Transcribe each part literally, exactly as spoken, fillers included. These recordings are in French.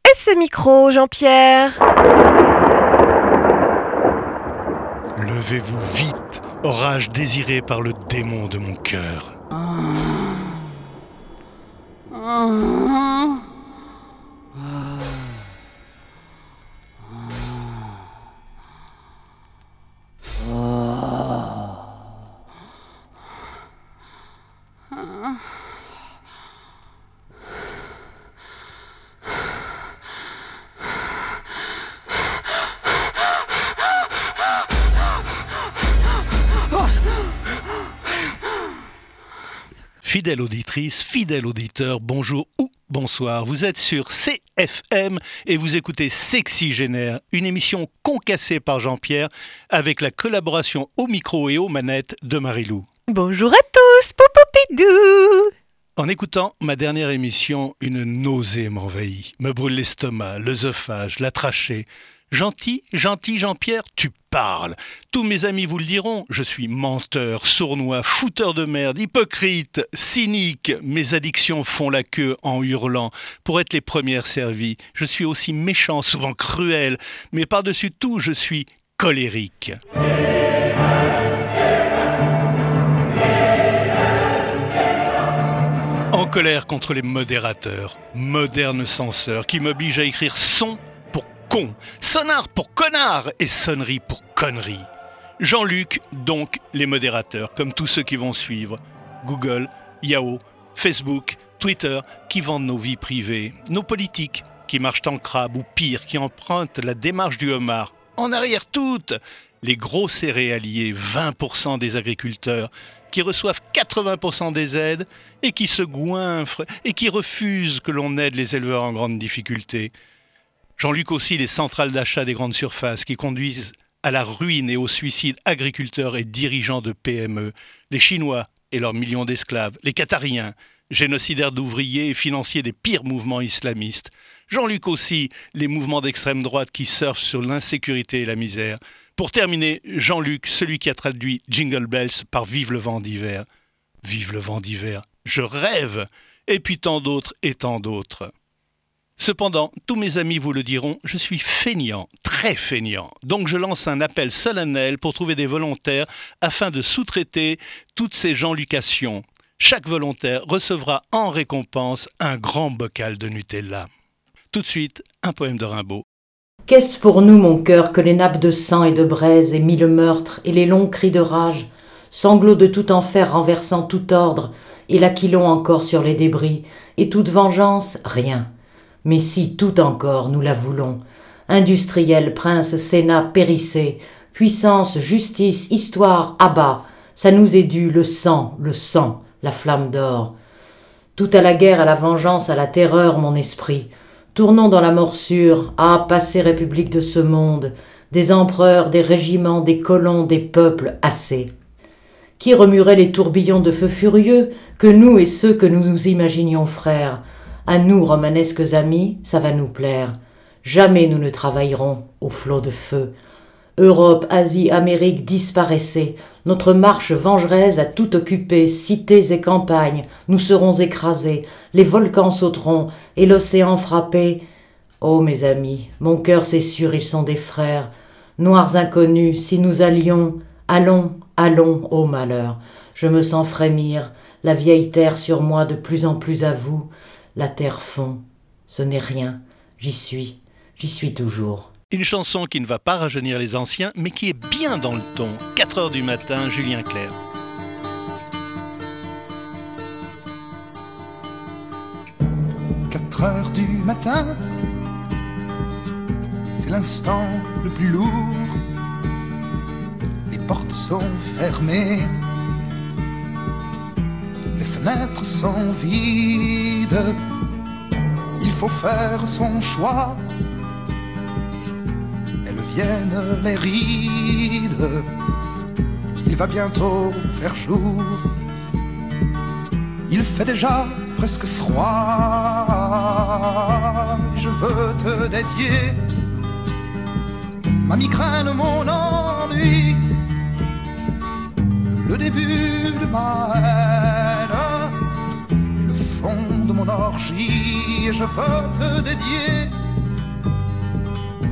Et ce micro, Jean-Pierre? Levez-vous vite, orage désiré par le démon de mon cœur. Fidèle auditrice, fidèle auditeur, bonjour ou bonsoir. Vous êtes sur C F M et vous écoutez Sexygénaire, une émission concassée par Jean-Pierre avec la collaboration au micro et aux manettes de Marilou. Bonjour à tous, poupoupidou. En écoutant ma dernière émission, une nausée m'envahit, me brûle l'estomac, l'œsophage, la trachée. Gentil, gentil Jean-Pierre, tu parles. Tous mes amis vous le diront, je suis menteur, sournois, fouteur de merde, hypocrite, cynique. Mes addictions font la queue en hurlant pour être les premières servies. Je suis aussi méchant, souvent cruel, mais par-dessus tout, je suis colérique. En colère contre les modérateurs, modernes censeurs, qui m'obligent à écrire son pour con, sonard pour connard et sonnerie pour connerie. Jean-Luc, donc les modérateurs, comme tous ceux qui vont suivre. Google, Yahoo, Facebook, Twitter, qui vendent nos vies privées. Nos politiques, qui marchent en crabe ou pire, qui empruntent la démarche du homard. En arrière toutes, les gros céréaliers, vingt pour cent des agriculteurs, qui reçoivent quatre-vingts pour cent des aides et qui se goinfrent et qui refusent que l'on aide les éleveurs en grande difficulté. Jean-Luc aussi les centrales d'achat des grandes surfaces qui conduisent à la ruine et au suicide agriculteurs et dirigeants de P M E, les Chinois et leurs millions d'esclaves, les Qatariens, génocidaires d'ouvriers et financiers des pires mouvements islamistes. Jean-Luc aussi les mouvements d'extrême droite qui surfent sur l'insécurité et la misère. Pour terminer, Jean-Luc, celui qui a traduit Jingle Bells par Vive le vent d'hiver. Vive le vent d'hiver, je rêve, et puis tant d'autres et tant d'autres. Cependant, tous mes amis vous le diront, je suis feignant, très feignant. Donc je lance un appel solennel pour trouver des volontaires afin de sous-traiter toutes ces Jean-Lucations. Chaque volontaire recevra en récompense un grand bocal de Nutella. Tout de suite, un poème de Rimbaud. Qu'est-ce pour nous, mon cœur, que les nappes de sang et de braise et mille meurtres et les longs cris de rage, sanglots de tout enfer renversant tout ordre, et l'aquilon encore sur les débris, et toute vengeance, rien. Mais si tout encore nous la voulons, industriel, prince, sénat, périssé, puissance, justice, histoire, abat, ça nous est dû, le sang, le sang, la flamme d'or. Tout à la guerre, à la vengeance, à la terreur, mon esprit. Tournons dans la morsure, ah, passez république de ce monde, des empereurs, des régiments, des colons, des peuples, assez. Qui remuerait les tourbillons de feu furieux, que nous et ceux que nous nous imaginions frères? À nous, romanesques amis, ça va nous plaire. Jamais nous ne travaillerons au flot de feu. Europe, Asie, Amérique, disparaissez. Notre marche vengeresse a tout occupé, cités et campagnes. Nous serons écrasés, les volcans sauteront, et l'océan frappé. Oh, mes amis, mon cœur, c'est sûr, ils sont des frères. Noirs inconnus, si nous allions, allons, allons, ô malheur. Je me sens frémir, la vieille terre sur moi de plus en plus à vous. La terre fond, ce n'est rien, j'y suis, j'y suis toujours. Une chanson qui ne va pas rajeunir les anciens, mais qui est bien dans le ton. quatre heures du matin, Julien Clerc. quatre heures du matin, c'est l'instant le plus lourd. Les portes sont fermées, les fenêtres sont vides. Il faut faire son choix. Viennent les rides, il va bientôt faire jour. Il fait déjà presque froid. Je veux te dédier ma migraine, mon ennui, le début de ma haine, le fond de mon orgie. Et je veux te dédier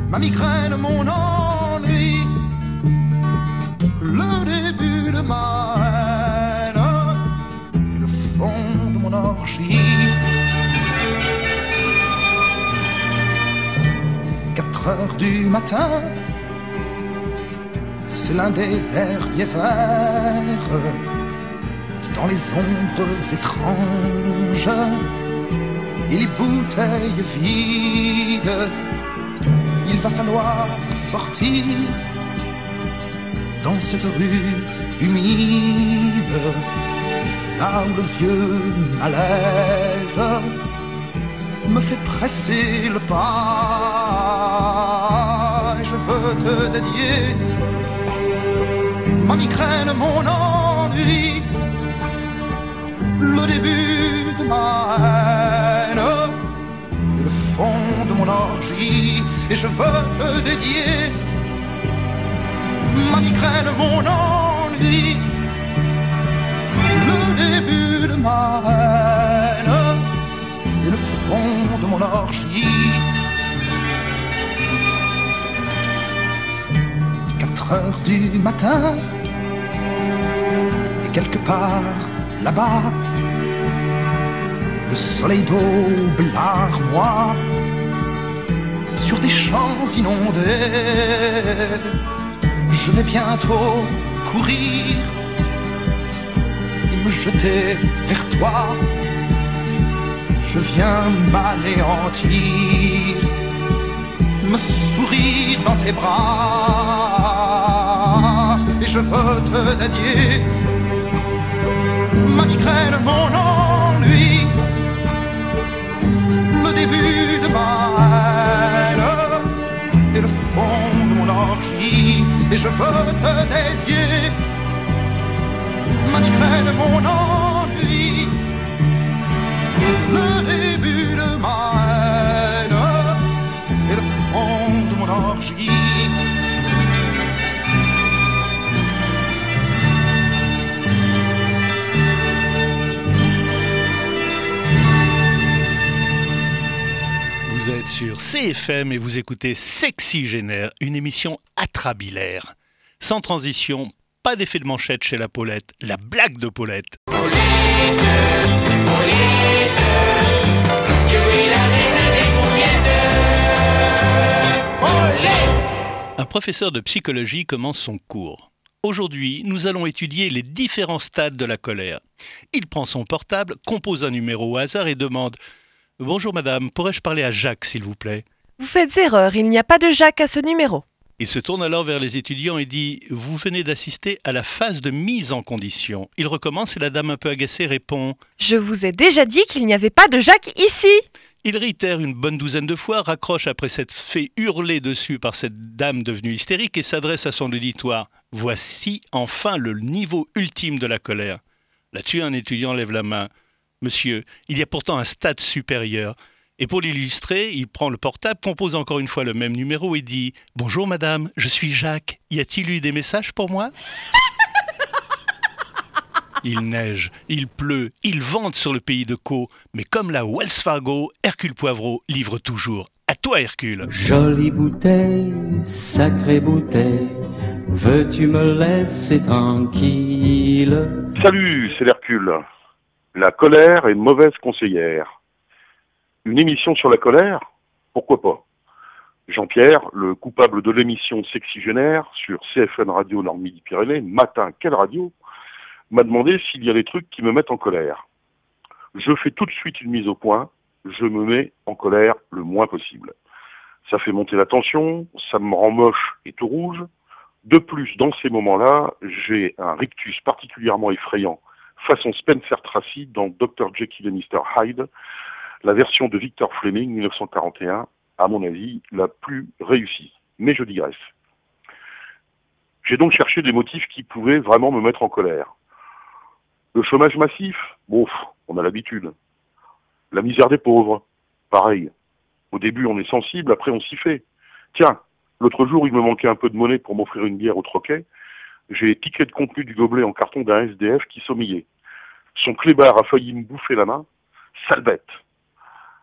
ma migraine, mon ennui, le début de ma haine et le fond de mon orgie. Quatre heures du matin, c'est l'un des derniers vers dans les ombres étranges et les bouteilles vides. Il va falloir sortir dans cette rue humide, là où le vieux malaise me fait presser le pas. Et je veux te dédier ma migraine, mon ennui, le début de ma haine et le fond de mon orgie. Et je veux te dédier ma migraine, mon ennui, le début de ma haine et le fond de mon orgie. Quatre heures du matin, et quelque part là-bas, le soleil daube l'armoire sur des champs inondés. Je vais bientôt courir et me jeter vers toi. Je viens m'anéantir, me sourire dans tes bras. Et je veux te dédier ma migraine, mon ennui, le début de ma haine et le fond de mon orgie. Et je veux te dédier ma migraine, mon ennui, le début de ma haine et le fond de mon orgie. Vous êtes sur C F M et vous écoutez Sexygénaire, une émission atrabilaire. Sans transition, pas d'effet de manchette chez la Paulette, la blague de Paulette. Paulette, Paulette, tu es la reine des pompiers. Paulette. Un professeur de psychologie commence son cours. Aujourd'hui, nous allons étudier les différents stades de la colère. Il prend son portable, compose un numéro au hasard et demande « Bonjour madame, pourrais-je parler à Jacques s'il vous plaît ?» Vous faites erreur, il n'y a pas de Jacques à ce numéro. Il se tourne alors vers les étudiants et dit « Vous venez d'assister à la phase de mise en condition. » Il recommence et la dame un peu agacée répond « Je vous ai déjà dit qu'il n'y avait pas de Jacques ici !» Il réitère une bonne douzaine de fois, raccroche après s'être fait hurler dessus par cette dame devenue hystérique et s'adresse à son auditoire. Voici enfin le niveau ultime de la colère. Là-dessus, un étudiant lève la main. « Monsieur, il y a pourtant un stade supérieur. » Et pour l'illustrer, il prend le portable, compose encore une fois le même numéro et dit « Bonjour madame, je suis Jacques. Y a-t-il eu des messages pour moi ?» Il neige, il pleut, il vente sur le pays de Caux. Mais comme la Wells Fargo, Hercule Poivreau livre toujours. À toi Hercule. Jolie bouteille, sacrée bouteille, veux-tu me laisser tranquille? Salut, c'est l'Hercule. La colère est mauvaise conseillère. Une émission sur la colère? Pourquoi pas? Jean-Pierre, le coupable de l'émission Sexygénaire sur C F N Radio Nord Midi-Pyrénées, matin, quelle radio, m'a demandé s'il y a des trucs qui me mettent en colère. Je fais tout de suite une mise au point, je me mets en colère le moins possible. Ça fait monter la tension, ça me rend moche et tout rouge. De plus, dans ces moments-là, j'ai un rictus particulièrement effrayant, façon Spencer Tracy dans docteur Jekyll et mister Hyde, la version de Victor Fleming, mille neuf cent quarante et un, à mon avis, la plus réussie. Mais je digresse. J'ai donc cherché des motifs qui pouvaient vraiment me mettre en colère. Le chômage massif, bon, on a l'habitude. La misère des pauvres, pareil. Au début, on est sensible, après on s'y fait. Tiens, l'autre jour, il me manquait un peu de monnaie pour m'offrir une bière au troquet. J'ai tiqué le contenu du gobelet en carton d'un S D F qui sommillait. Son clébard a failli me bouffer la main. Sale bête.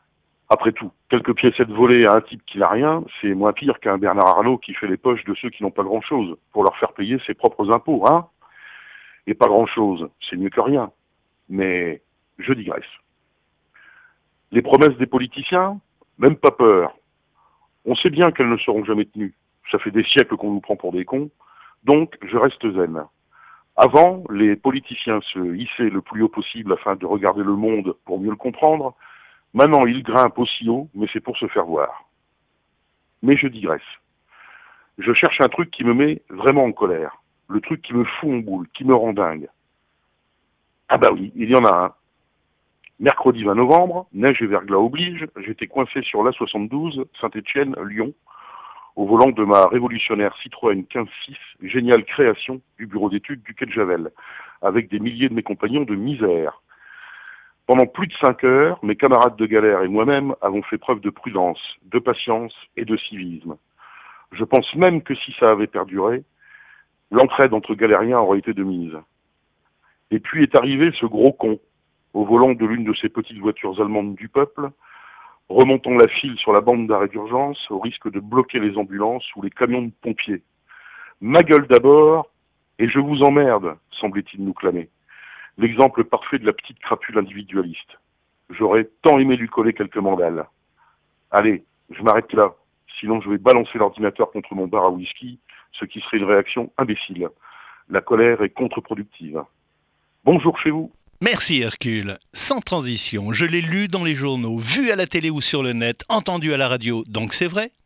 Après tout, quelques piécettes volées à un type qui n'a rien, c'est moins pire qu'un Bernard Arnault qui fait les poches de ceux qui n'ont pas grand-chose pour leur faire payer ses propres impôts, hein. Et pas grand-chose, c'est mieux que rien. Mais je digresse. Les promesses des politiciens, même pas peur. On sait bien qu'elles ne seront jamais tenues. Ça fait des siècles qu'on nous prend pour des cons, donc je reste zen. Avant, les politiciens se hissaient le plus haut possible afin de regarder le monde pour mieux le comprendre. Maintenant, ils grimpent aussi haut, mais c'est pour se faire voir. Mais je digresse. Je cherche un truc qui me met vraiment en colère. Le truc qui me fout en boule, qui me rend dingue. Ah bah oui, il y en a un. Mercredi vingt novembre, neige et verglas oblige, j'étais coincé sur l'A soixante-douze, Saint-Étienne-Lyon, au volant de ma révolutionnaire Citroën quinze six, géniale création du bureau d'études du Quai de Javel, avec des milliers de mes compagnons de misère. Pendant plus de cinq heures, mes camarades de galère et moi-même avons fait preuve de prudence, de patience et de civisme. Je pense même que si ça avait perduré, l'entraide entre galériens aurait été de mise. Et puis est arrivé ce gros con, au volant de l'une de ces petites voitures allemandes du peuple, remontant la file sur la bande d'arrêt d'urgence au risque de bloquer les ambulances ou les camions de pompiers. Ma gueule d'abord, et je vous emmerde, semblait-il nous clamer. L'exemple parfait de la petite crapule individualiste. J'aurais tant aimé lui coller quelques mandales. Allez, je m'arrête là, sinon je vais balancer l'ordinateur contre mon bar à whisky, ce qui serait une réaction imbécile. La colère est contre-productive. Bonjour chez vous. Merci Hercule. Sans transition, je l'ai lu dans les journaux, vu à la télé ou sur le net, entendu à la radio, donc c'est vrai, non ?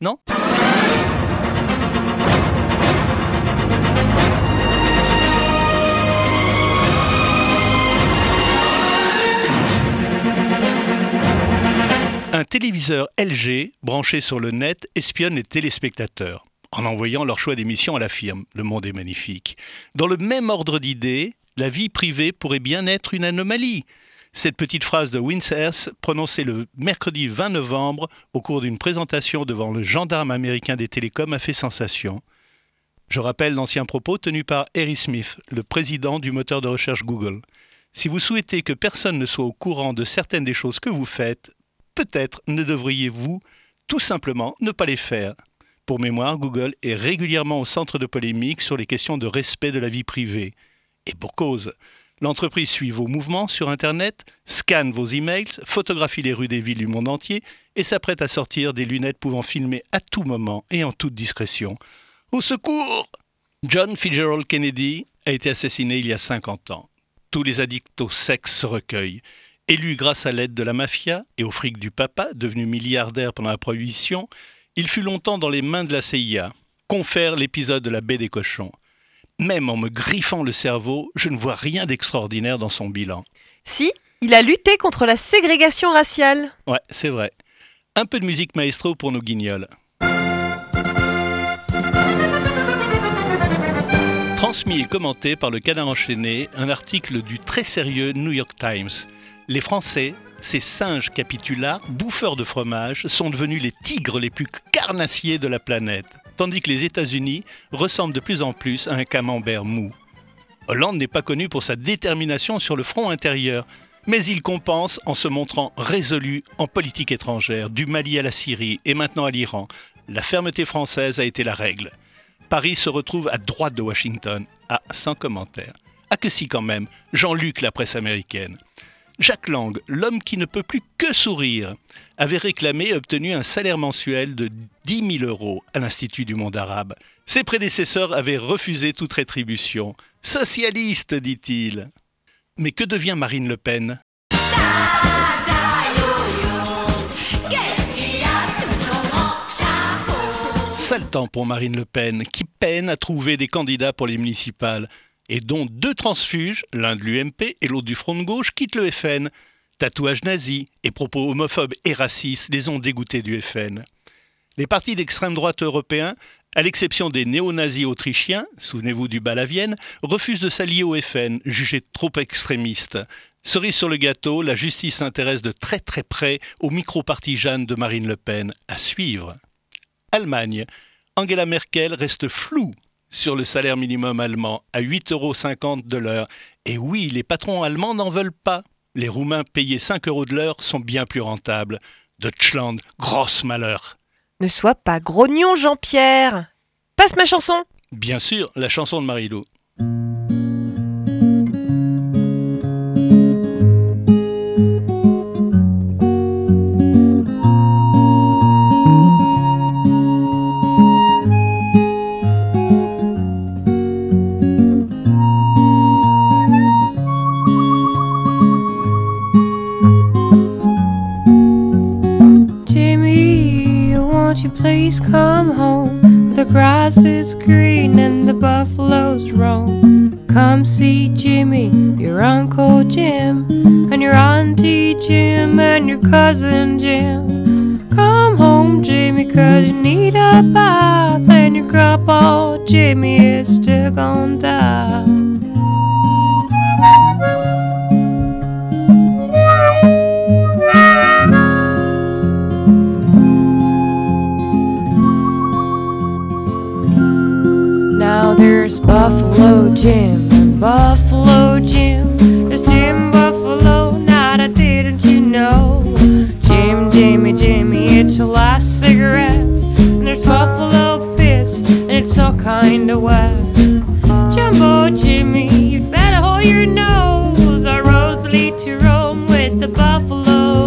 Un téléviseur L G, branché sur le net, espionne les téléspectateurs, en envoyant leur choix d'émission à la firme. Le monde est magnifique. Dans le même ordre d'idées, la vie privée pourrait bien être une anomalie. Cette petite phrase de Windsorst, prononcée le mercredi vingt novembre au cours d'une présentation devant le gendarme américain des télécoms, a fait sensation. Je rappelle l'ancien propos tenu par Harry Smith, le président du moteur de recherche Google. Si vous souhaitez que personne ne soit au courant de certaines des choses que vous faites, peut-être ne devriez-vous tout simplement ne pas les faire. Pour mémoire, Google est régulièrement au centre de polémiques sur les questions de respect de la vie privée. Et pour cause, l'entreprise suit vos mouvements sur Internet, scanne vos emails, photographie les rues des villes du monde entier et s'apprête à sortir des lunettes pouvant filmer à tout moment et en toute discrétion. Au secours! John Fitzgerald Kennedy a été assassiné il y a cinquante ans. Tous les addicts au sexe se recueillent. Élu grâce à l'aide de la mafia et au fric du papa, devenu milliardaire pendant la Prohibition, il fut longtemps dans les mains de la C I A. Confère l'épisode de la baie des cochons. Même en me griffant le cerveau, je ne vois rien d'extraordinaire dans son bilan. Si, il a lutté contre la ségrégation raciale. Ouais, c'est vrai. Un peu de musique maestro pour nos guignols. Transmis et commenté par le Canard enchaîné, un article du très sérieux New York Times. Les Français, ces singes capitulards, bouffeurs de fromage, sont devenus les tigres les plus carnassiers de la planète, tandis que les États-Unis ressemblent de plus en plus à un camembert mou. Hollande n'est pas connu pour sa détermination sur le front intérieur, mais il compense en se montrant résolu en politique étrangère, du Mali à la Syrie et maintenant à l'Iran. La fermeté française a été la règle. Paris se retrouve à droite de Washington. Ah, sans commentaire. Ah que si quand même, Jean-Luc, la presse américaine. Jacques Lang, l'homme qui ne peut plus que sourire, avait réclamé et obtenu un salaire mensuel de dix mille euros à l'Institut du monde arabe. Ses prédécesseurs avaient refusé toute rétribution. « Socialiste », dit-il. Mais que devient Marine Le Pen ? Sale temps pour Marine Le Pen, qui peine à trouver des candidats pour les municipales, et dont deux transfuges, l'un de l'U M P et l'autre du Front de gauche, quittent le F N. Tatouages nazis et propos homophobes et racistes les ont dégoûtés du F N. Les partis d'extrême droite européens, à l'exception des néo-nazis autrichiens, souvenez-vous du bal à Vienne, refusent de s'allier au F N, jugés trop extrémistes. Cerise sur le gâteau, la justice s'intéresse de très très près aux micro-partisanes de Marine Le Pen. À suivre. Allemagne. Angela Merkel reste floue sur le salaire minimum allemand à huit euros cinquante de l'heure. Et oui, les patrons allemands n'en veulent pas. Les Roumains payés cinq euros de l'heure sont bien plus rentables. Deutschland, grosse malheur. Ne sois pas grognon, Jean-Pierre. Passe ma chanson. Bien sûr, la chanson de Marie-Lou. Please come home. The grass is green and the buffaloes roam. Come see Jimmy, your Uncle Jim, and your Auntie Jim, and your cousin Jim. Come home, Jimmy, 'cause you need a bath, and your grandpa Jimmy is still gonna die. Now there's Buffalo Jim and Buffalo Jim. There's Jim Buffalo, now that didn't you know? Jim, Jimmy, Jimmy, it's your last cigarette. And there's Buffalo Piss, and it's all kinda wet. Jumbo Jimmy, you'd better hold your nose. Our roads lead to Rome with the buffalo.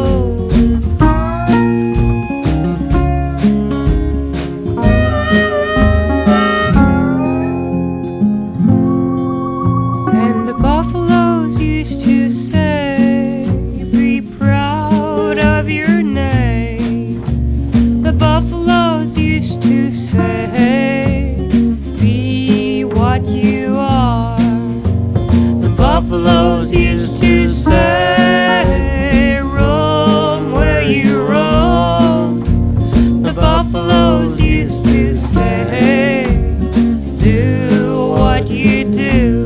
Buffaloes used to say, roam where you roam. The buffaloes used to say, do what you do.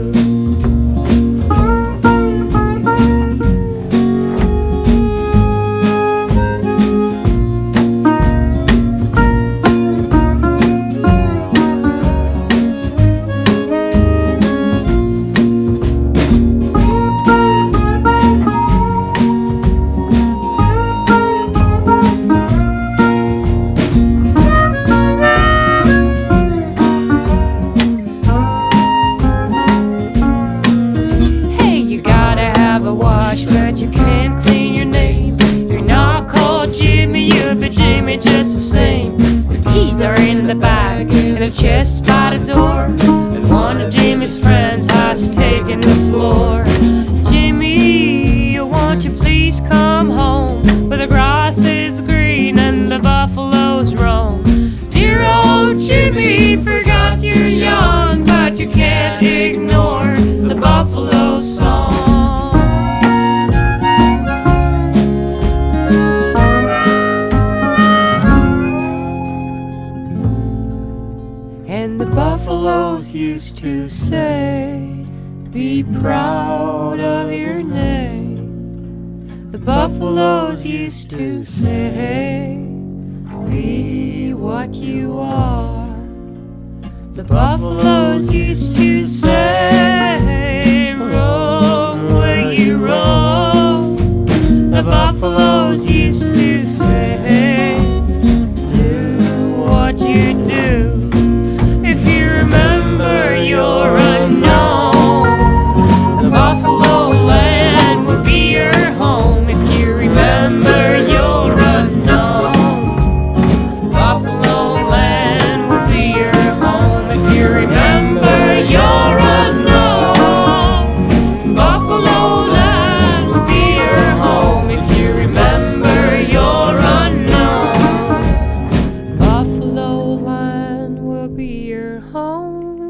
Chest by the door, and one of Jimmy's friends has taken the floor. Jimmy, won't you please come home, where the grass is green and the buffaloes roam. Dear old Jimmy, forgot you're young, but you can't ignore the buffalo song. And the buffaloes used to say, be proud of your name. The buffaloes used to say, be what you are. The buffaloes used to say, roam where you roam. The buffaloes used to say, do what you do. Remember you're unknown. The buffalo land will be your home if you remember you're unknown. Buffalo land will be your home if you remember you're unknown. Buffalo land will be your home if you remember you're unknown. Buffalo land will be your home.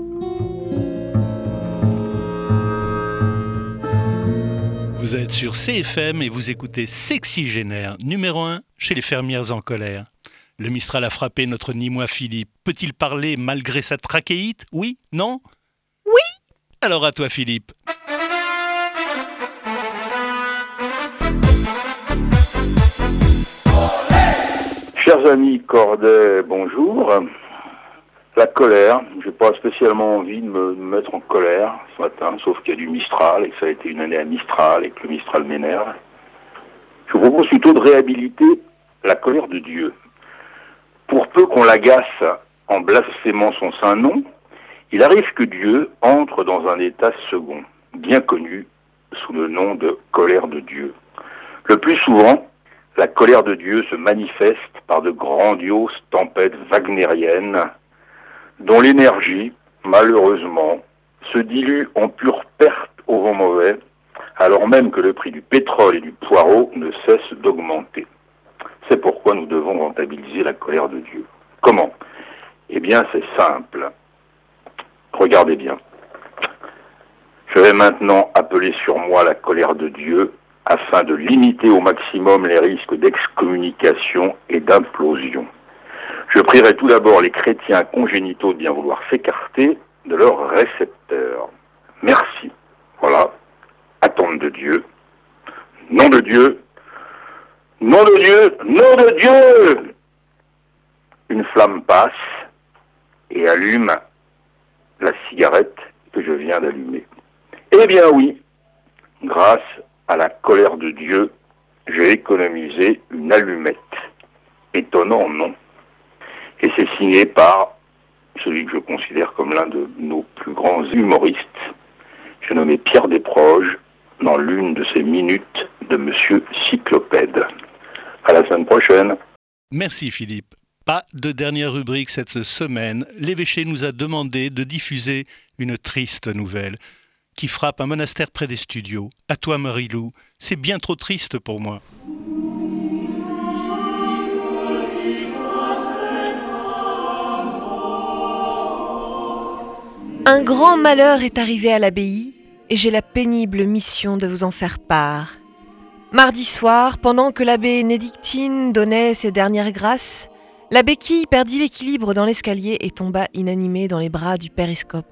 Vous êtes sur C F M et vous écoutez Sexygénaire, numéro un chez les fermières en colère. Le Mistral a frappé notre Nîmois Philippe. Peut-il parler malgré sa trachéite? Oui? Non? Oui! Alors à toi Philippe. Chers amis Corday, bonjour. La colère, j'ai pas spécialement envie de me mettre en colère ce matin, sauf qu'il y a du Mistral et que ça a été une année à Mistral et que le Mistral m'énerve. Je vous propose plutôt de réhabiliter la colère de Dieu. Pour peu qu'on l'agace en blasphémant son saint nom, il arrive que Dieu entre dans un état second, bien connu sous le nom de colère de Dieu. Le plus souvent, la colère de Dieu se manifeste par de grandioses tempêtes wagnériennes dont l'énergie, malheureusement, se dilue en pure perte au vent mauvais, alors même que le prix du pétrole et du poireau ne cesse d'augmenter. C'est pourquoi nous devons rentabiliser la colère de Dieu. Comment ? Eh bien, c'est simple. Regardez bien. Je vais maintenant appeler sur moi la colère de Dieu afin de limiter au maximum les risques d'excommunication et d'implosion. Je prierai tout d'abord les chrétiens congénitaux de bien vouloir s'écarter de leur récepteur. Merci. Voilà. Attente de Dieu. Nom de Dieu. Nom de Dieu. Nom de Dieu. Une flamme passe et allume la cigarette que je viens d'allumer. Eh bien oui, grâce à la colère de Dieu, j'ai économisé une allumette. Étonnant, non ? Et c'est signé par celui que je considère comme l'un de nos plus grands humoristes. Je nommé Pierre Desproges dans l'une de ses minutes de Monsieur Cyclopède. À la semaine prochaine. Merci Philippe. Pas de dernière rubrique cette semaine. L'évêché nous a demandé de diffuser une triste nouvelle qui frappe un monastère près des studios. À toi Marie-Lou, c'est bien trop triste pour moi. Un grand malheur est arrivé à l'abbaye et j'ai la pénible mission de vous en faire part. Mardi soir, pendant que l'abbé Bénédictine donnait ses dernières grâces, la béquille perdit l'équilibre dans l'escalier et tomba inanimée dans les bras du périscope.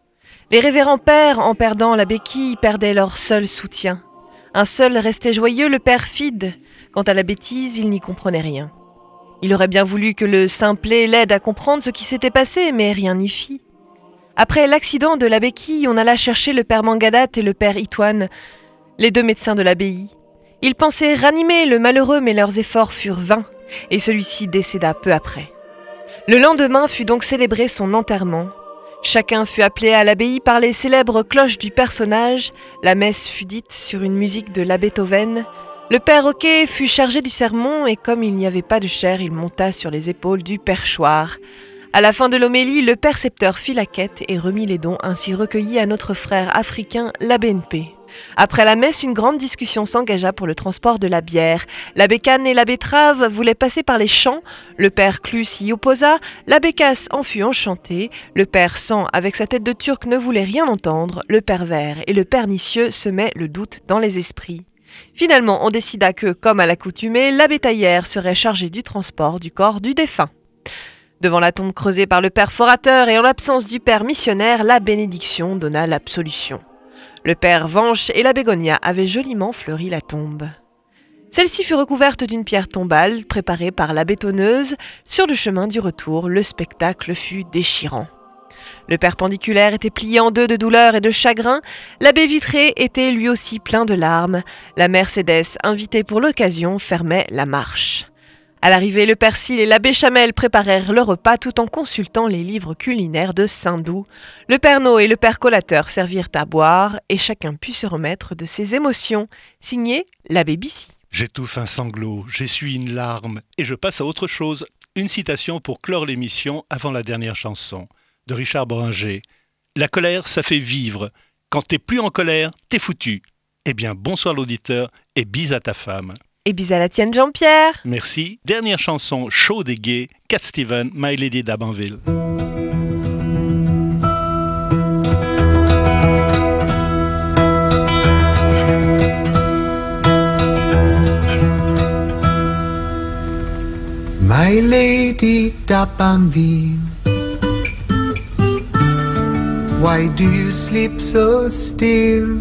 Les révérends pères, en perdant la béquille, perdaient leur seul soutien. Un seul restait joyeux, le père Fide. Quant à la bêtise, il n'y comprenait rien. Il aurait bien voulu que le simplet l'aide à comprendre ce qui s'était passé, mais rien n'y fit. Après l'accident de la béquille, on alla chercher le père Mangadat et le père Itoine, les deux médecins de l'abbaye. Ils pensaient ranimer le malheureux, mais leurs efforts furent vains, et celui-ci décéda peu après. Le lendemain fut donc célébré son enterrement. Chacun fut appelé à l'abbaye par les célèbres cloches du personnage, la messe fut dite sur une musique de la Beethoven, le père Roquet fut chargé du sermon et comme il n'y avait pas de chair, il monta sur les épaules du perchoir. À la fin de l'homélie, le percepteur fit la quête et remit les dons ainsi recueillis à notre frère africain, l'abbé N P. Après la messe, une grande discussion s'engagea pour le transport de la bière. L'abbé Canne et l'abbé Trave voulaient passer par les champs. Le père Clus s'y opposa. L'abbé Casse en fut enchanté. Le père Sang, avec sa tête de turc, ne voulait rien entendre. Le père Vert et le pernicieux semaient le doute dans les esprits. Finalement, on décida que, comme à l'accoutumée, l'abbé Taillère serait chargé du transport du corps du défunt. Devant la tombe creusée par le père Forateur et en l'absence du père missionnaire, la bénédiction donna l'absolution. Le père Vanche et la bégonia avaient joliment fleuri la tombe. Celle-ci fut recouverte d'une pierre tombale préparée par la bétonneuse. Sur le chemin du retour, le spectacle fut déchirant. Le perpendiculaire était plié en deux de douleur et de chagrin. L'abbé Vitré était lui aussi plein de larmes. La Mercédès, invitée pour l'occasion, fermait la marche. À l'arrivée, le père Cille et l'abbé Chamel préparèrent le repas tout en consultant les livres culinaires de Saint-Doux. Le père No et le père Collateur servirent à boire et chacun put se remettre de ses émotions. Signé l'abbé Bissy. J'étouffe un sanglot, j'essuie une larme et je passe à autre chose. Une citation pour clore l'émission avant la dernière chanson de Richard Boringer. La colère, ça fait vivre. Quand t'es plus en colère, t'es foutu. Eh bien, bonsoir l'auditeur et bise à ta femme. Et bis à la tienne, Jean-Pierre. Merci. Dernière chanson chaude et gaie, Cat Steven, My Lady d'Abanville. My Lady d'Abanville, why do you sleep so still?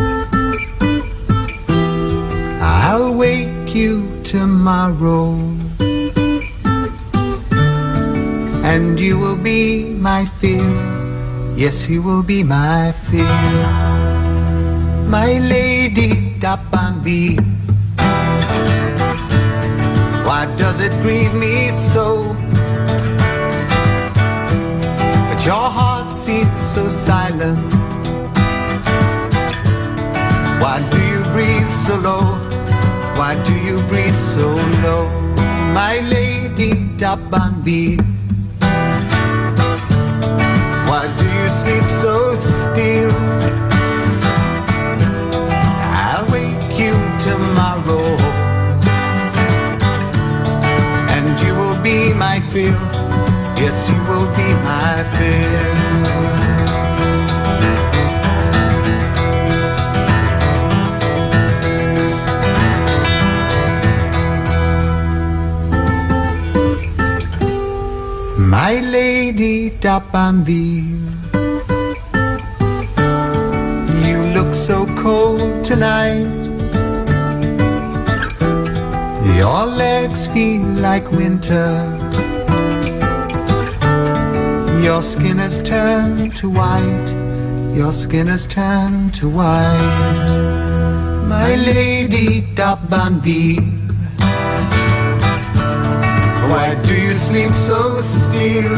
I'll wake you tomorrow, and you will be my fear. Yes, you will be my fear. My Lady d'Abanville, Why does it grieve me so? But your heart seems so silent. Why do you breathe so low? Why do you breathe so low? My lady Dabanbi, why do you sleep so still? I'll wake you tomorrow, and you will be my fill. Yes, you will be my fill. My lady Dabanville, you look so cold tonight. Your legs feel like winter. Your skin has turned to white. Your skin has turned to white. My lady Dabanville, why do you sleep so still?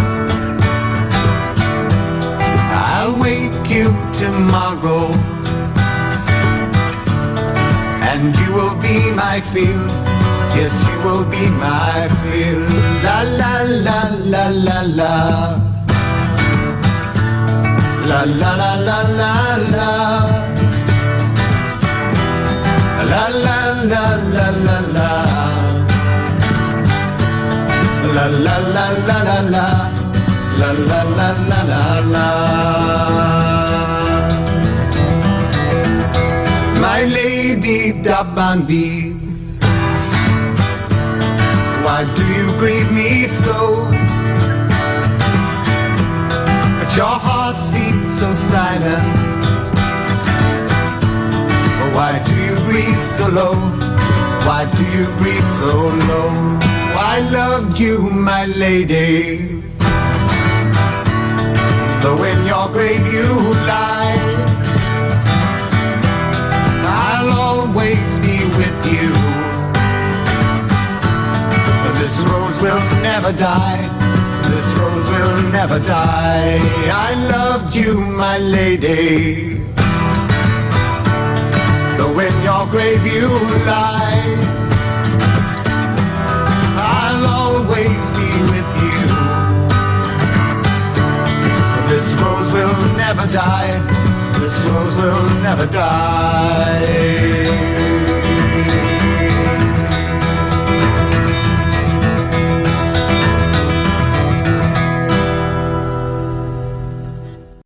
I'll wake you tomorrow, and you will be my fill. Yes, you will be my fill. La la la la la la. La la la la la la. La la la la la la. La la la la la la. La la la la la la. My lady Dabanville, why do you grieve me so? But your heart seems so silent. Why do you breathe so low? Why do you breathe so low? I loved you, my lady, though in your grave you lie, I'll always be with you. This rose will never die. This rose will never die. I loved you, my lady, though in your grave you lie, I'll always be with you. This rose will never die. This rose will never die.